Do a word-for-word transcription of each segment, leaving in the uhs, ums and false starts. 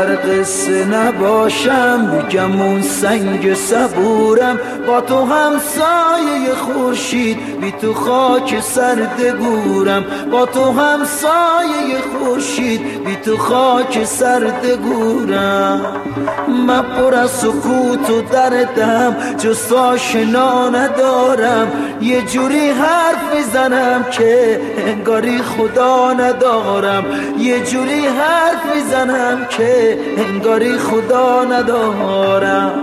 در قصه نباشم، بگمون سنگ صبورم، با تو همسایه خورشید، بی تو خاک سرد گورم، با تو همسایه خورشید، بی تو خاک سرد گورم. من پر از سکوت و دردم، جز آشنا ندارم، یه جوری حرف میزنم که انگاری خدا ندارم، یه جوری حرف میزنم که انگاری خدا ندارم.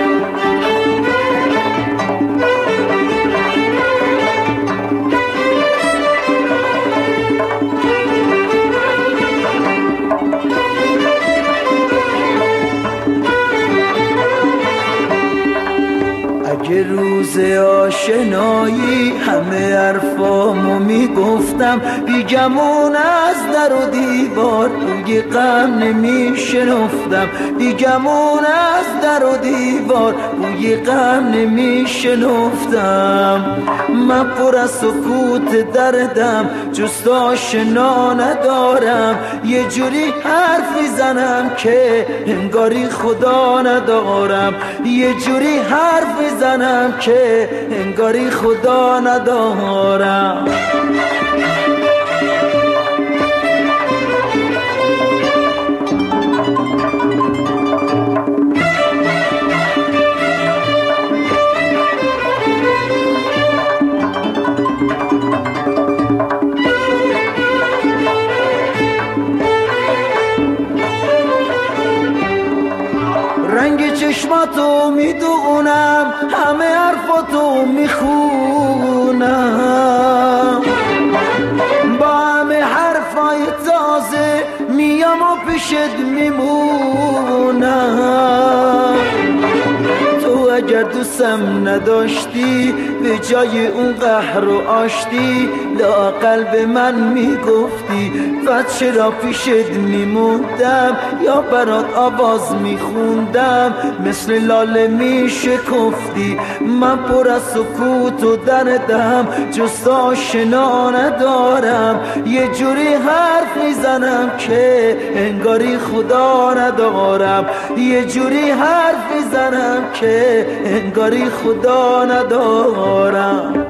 اگه روز آشنایی همه حرفامو میگفتم، بیگمون از در و دیوار بوی غم نمیشنفتم، بیگمون از در و دیوار بوی غم نمیشنفتم. من پر از سکوت دردم، جز آشنا ندارم، یه جوری حرف میزنم که انگاری خدا ندارم، یه جوری حرف میزنم که انگاری خدا ندارم. رنگ چشماتو میدونم، همه حرفاتو میخونم، با همه حرفای تازه میام و پیشت میمونم. تو اگر دوستم نداشتی، به جای اون قهر و آشتی، لااقل به من میگفتی و چرا پیشت میموندم، یا برات آواز میخوندم، مثل لاله میشکفتی. من پر از سکوت و دردم، جز آشنا ندارم، یه جوری حرف میزنم که انگاری خدا ندارم، یه جوری حرف میزنم که انگاری خدا ندارم.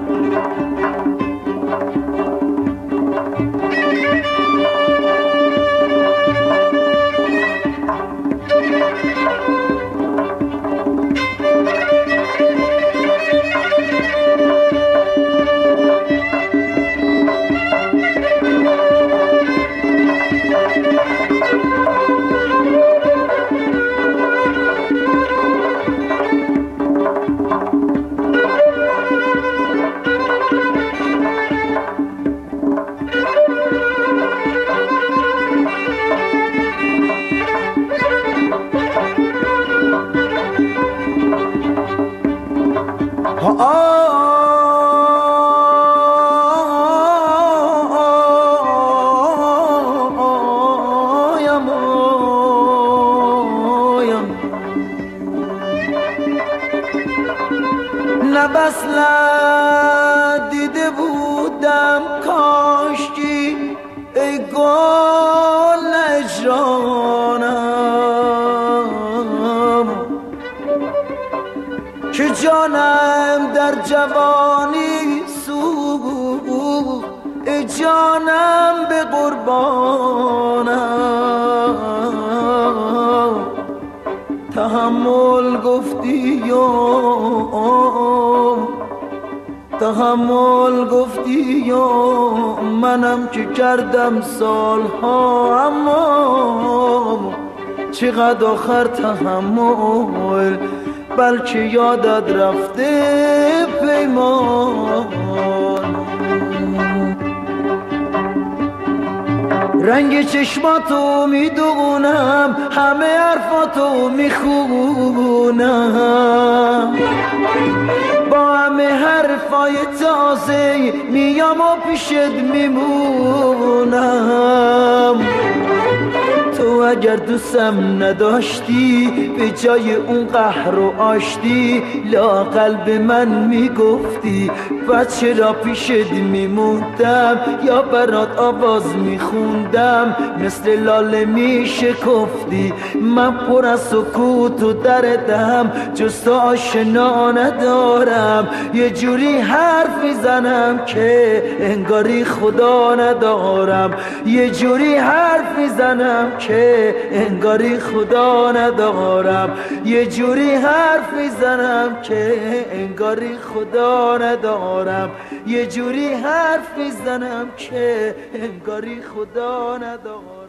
نبسلت دیده بودم کاشکی، ای گل اجرانم، که جانم در جوانی سوخت، ای جانم به قربانم. تحمل گفتی و تحمل گفتی و منم که کردم سالها، اما چقدر آخر تحمل، بلکه یادت رفته پیمان. رنگ چشماتو میدونم، همه حرفاتو میخونم، با همه حرفای تازه میام و پیشت میمونم. تو اگر دوستم نداشتی به جای اون قهر و آشتی لااقل به من میگفتی بچه را پیشت میموندم یا برات آواز میخوندم مثل لاله میشکفتی من پر از سکوت و دردم جز تو آشنا ندارم یه جوری حرف میزنم که انگاری خدا ندارم یه جوری حرف میزنم که انگاری خدا ندارم یه جوری حرف میزنم که انگاری خدا ندارم یه جوری حرف میزنم که انگاری خدا ندارم